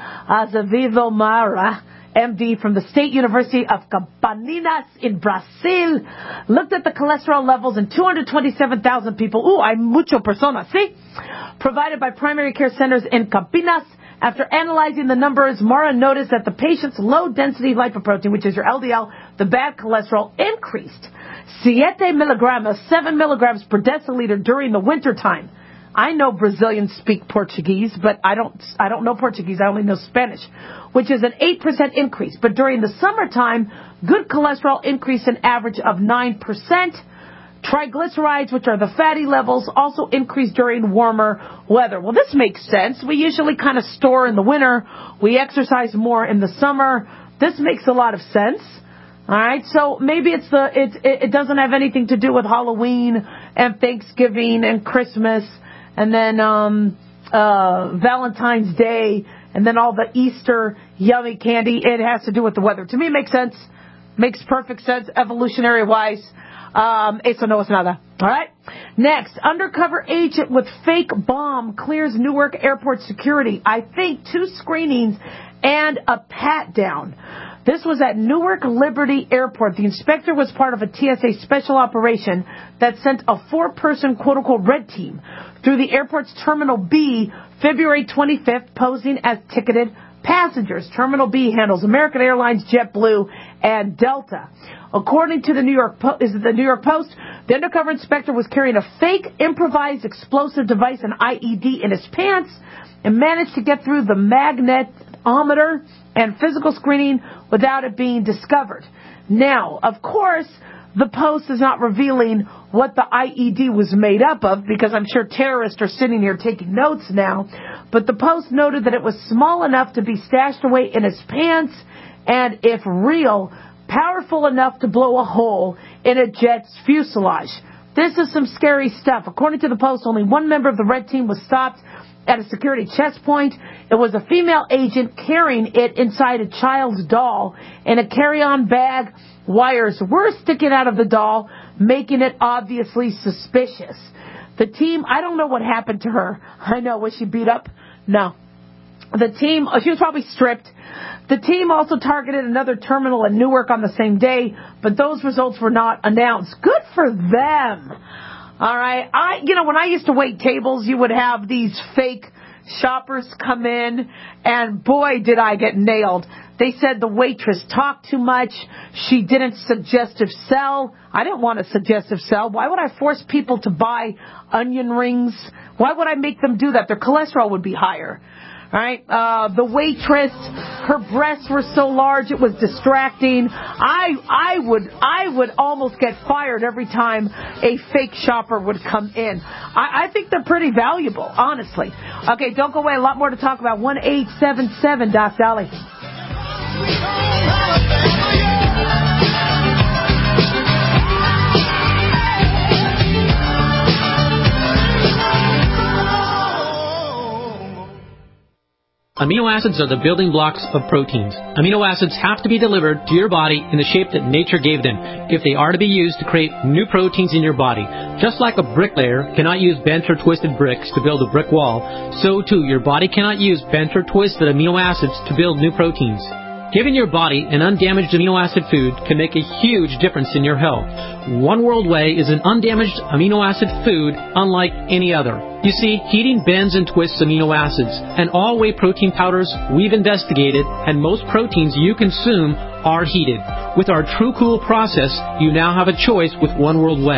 Azevedo Mara, M D from the State University of Campinas in Brazil, looked at the cholesterol levels in two hundred twenty-seven thousand people. Ooh, hay mucho personas, see? Provided by primary care centers in Campinas. After analyzing the numbers, Mara noticed that the patient's low-density lipoprotein, which is your L D L, the bad cholesterol, increased siete milligrams, seven milligrams per deciliter during the wintertime. I know Brazilians speak Portuguese, but I don't I don't know Portuguese. I only know Spanish, which is an eight percent increase. But during the summertime, good cholesterol increased an average of nine percent. Triglycerides, which are the fatty levels, also increase during warmer weather. Well, this makes sense. We usually kind of store in the winter. We exercise more in the summer. This makes a lot of sense. All right, so maybe it's the it it doesn't have anything to do with Halloween and Thanksgiving and Christmas and then um uh Valentine's Day and then all the Easter yummy candy. It has to do with the weather. To me, it makes sense. Makes perfect sense evolutionary wise. Um, eso no es nada. All right. Next, undercover agent with fake bomb clears Newark Airport security. I think two screenings and a pat down. This was at Newark Liberty Airport. The inspector was part of a T S A special operation that sent a four-person quote-unquote red team through the airport's Terminal B February twenty-fifth, posing as ticketed passengers. Terminal B handles American Airlines, JetBlue, and Delta. According to the New York po- is it the New York Post, the undercover inspector was carrying a fake improvised explosive device, an I E D, in his pants and managed to get through the magnetometer and physical screening without it being discovered. Now, of course, the Post is not revealing what the I E D was made up of because I'm sure terrorists are sitting here taking notes now. But the Post noted that it was small enough to be stashed away in his pants and, if real, powerful enough to blow a hole in a jet's fuselage. This is some scary stuff. According to the Post, only one member of the red team was stopped at a security checkpoint. It was a female agent carrying it inside a child's doll in a carry-on bag. Wires were sticking out of the doll, making it obviously suspicious. The team, I don't know what happened to her. I know, was she beat up? No. The team, oh, she was probably stripped. The team also targeted another terminal in Newark on the same day, but those results were not announced. Good for them. All right. I, you know, when I used to wait tables, you would have these fake shoppers come in, and boy, did I get nailed. They said the waitress talked too much. She didn't suggestive sell. I didn't want a suggestive sell. Why would I force people to buy onion rings? Why would I make them do that? Their cholesterol would be higher. All right. Uh, the waitress, her breasts were so large it was distracting. I I would I would almost get fired every time a fake shopper would come in. I, I think they're pretty valuable, honestly. Okay, don't go away. A lot more to talk about. one eight seven seven Doc Dolly. Amino acids are the building blocks of proteins. Amino acids have to be delivered to your body in the shape that nature gave them if they are to be used to create new proteins in your body. Just like a bricklayer cannot use bent or twisted bricks to build a brick wall, so too your body cannot use bent or twisted amino acids to build new proteins. Giving your body an undamaged amino acid food can make a huge difference in your health. One World Whey is an undamaged amino acid food unlike any other. You see, heating bends and twists amino acids, and all whey protein powders we've investigated and most proteins you consume are heated. With our True Cool process, you now have a choice with One World Whey.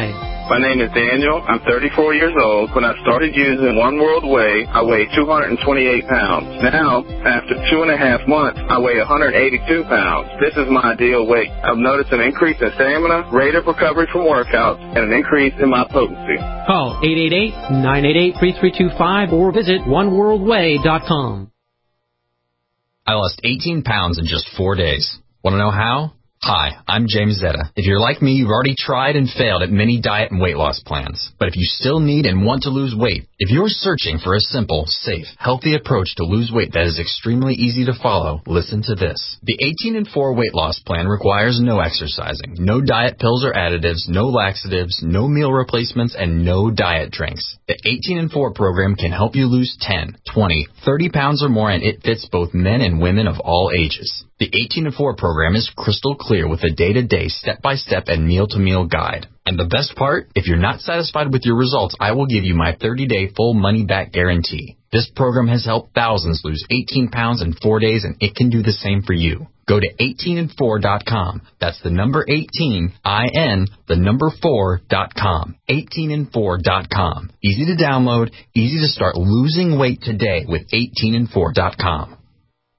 My name is Daniel. I'm thirty-four years old. When I started using One World Whey, I weighed two hundred twenty-eight pounds. Now, after two and a half months, I weigh one hundred eighty-two pounds. This is my ideal weight. I've noticed an increase in stamina, rate of recovery from workouts, and an increase in my potency. Call eight eight eight, nine eight eight, three three two five or visit one world way dot com. I lost eighteen pounds in just four days. Want to know how? Hi, I'm James Zetta. If you're like me, you've already tried and failed at many diet and weight loss plans. But if you still need and want to lose weight, if you're searching for a simple, safe, healthy approach to lose weight that is extremely easy to follow, listen to this. The eighteen and four weight loss plan requires no exercising, no diet pills or additives, no laxatives, no meal replacements, and no diet drinks. The eighteen and four program can help you lose ten, twenty, thirty pounds or more, and it fits both men and women of all ages. The eighteen and four program is crystal clear with a day-to-day, step-by-step, and meal-to-meal guide. And the best part, if you're not satisfied with your results, I will give you my thirty-day full money-back guarantee. This program has helped thousands lose eighteen pounds in four days, and it can do the same for you. Go to eighteen and four dot com. That's the number eighteen, I N, the number four dot com. eighteen and four dot com. Easy to download, easy to start losing weight today with eighteen and four dot com.